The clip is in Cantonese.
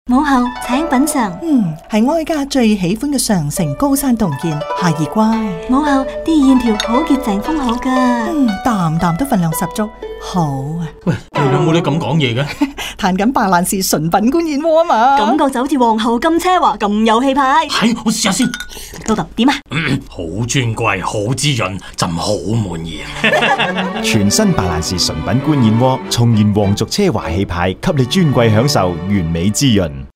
母后請品嘗。 係哀家最喜歡嘅上乘高山洞見，孩兒乖。 母后啲燕條好潔淨豐厚噶， 啖啖都份量十足，好啊！ 喂，你有冇得咁講嘢嘅？ 彈緊白蘭氏純品官燕窩啊嘛， 感覺就好似皇后咁奢華，咁有氣派。 係，我試下先。 老豆點啊？ 好尊貴，好滋潤，朕好滿意。 全新白蘭氏純品官燕窩，重現皇族奢華氣派，給你尊貴享受，完美滋潤。